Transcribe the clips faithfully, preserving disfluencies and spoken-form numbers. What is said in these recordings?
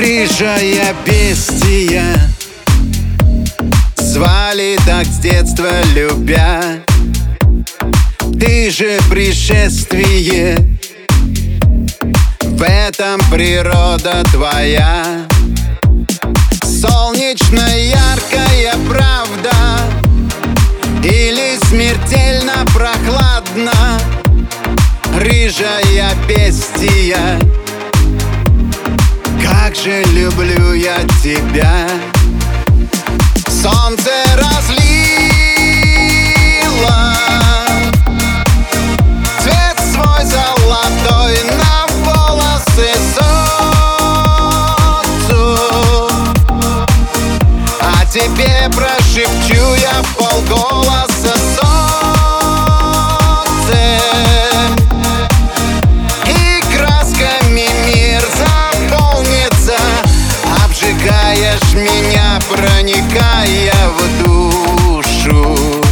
Рыжая бестия, звали так с детства любя. Ты же пришествие, в этом природа твоя. Солнечная яркая правда или смертельно прохладно? Рыжая бестия, как же люблю я тебя. Солнце разлило цвет свой золотой на волосы солнцу, а тебе прошепчу я вполголоса: солнце, и красками мир заполнится. Обжигаешь меня, проникая в душу.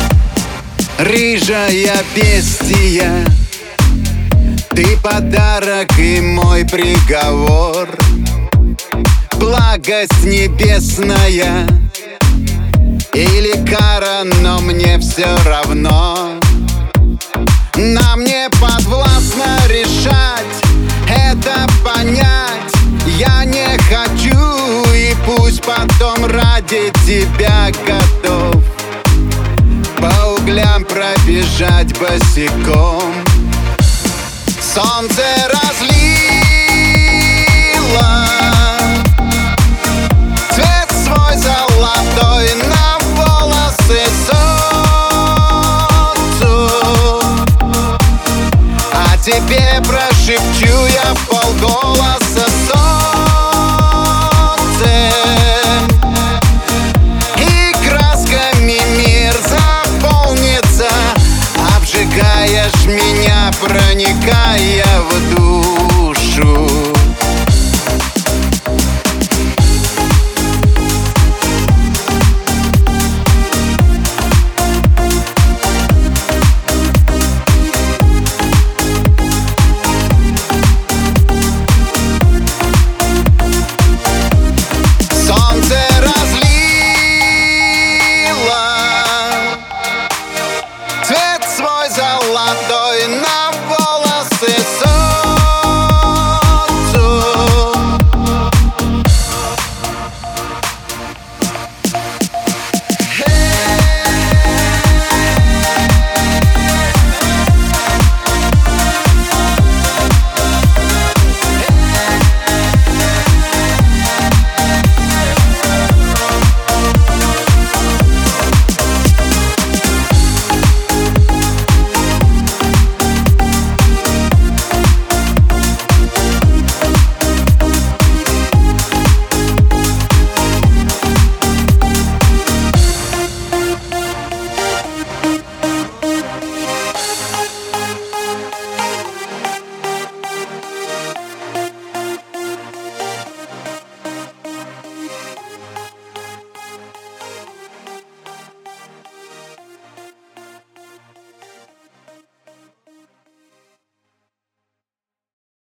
Рыжая бестия, ты подарок и мой приговор. Благость небесная или кара, но мне все равно. Нам не подвластно решать, это понять я не хочу, и пусть потом ради тебя готов по углям пробежать босиком. Солнце разлило цвет свой золотой на волосы солнцу, а тебе прошепчу я вполголоса: